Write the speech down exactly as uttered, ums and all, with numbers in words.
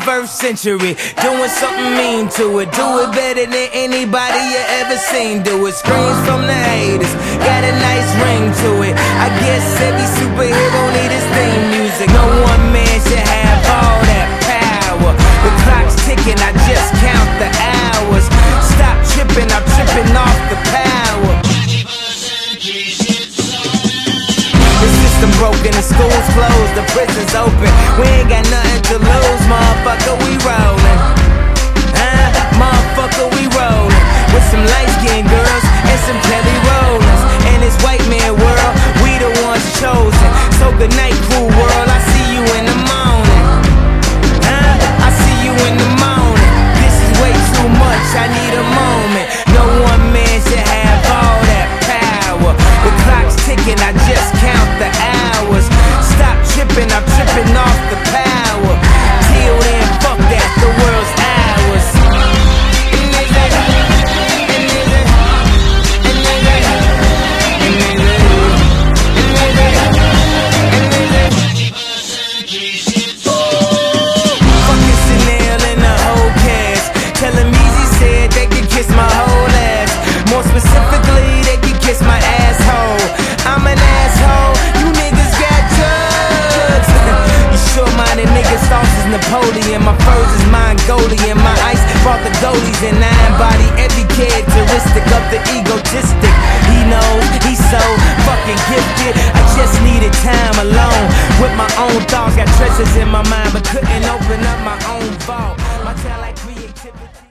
twenty-first century, doing something mean to it. Do it better than anybody you ever seen do it. Screams from the haters, got a nice ring to it. I guess every superhero need his theme music. No one man should have all that power. The clock's ticking, I just count the hours. Stop tripping, I'm tripping off the power. The system broken, the school's closed, the prison's open. We ain't got nothing to lose, motherfucker, we rollin'. Huh? Motherfucker, we rollin'. With some light-skinned girls and some Kelly Rollins. In this white man world, we the ones chosen. So good night, cool world, I see you in the morning. Huh? I see you in the morning. This is way too much, I need a moment. No one man should have all that power. The clock's ticking, I just count the hours. Stop tripping, I'm tripping off the power. Till then, fuck that, the world's ours. Fucking Chanel and the whole cast. Tell them Easy said they could kiss my whole ass. More specifically, they could kiss my asshole. I'm an asshole, you niggas got drugs. You sure-minded niggas, sauce is Napoleon. My furs is Mongolian. My ice brought the goalies and I embody every characteristic of the egotistic. He knows, he's so fucking gifted. I just needed time alone with my own thoughts. Got treasures in my mind but couldn't open up my own vault. My talent like creativity.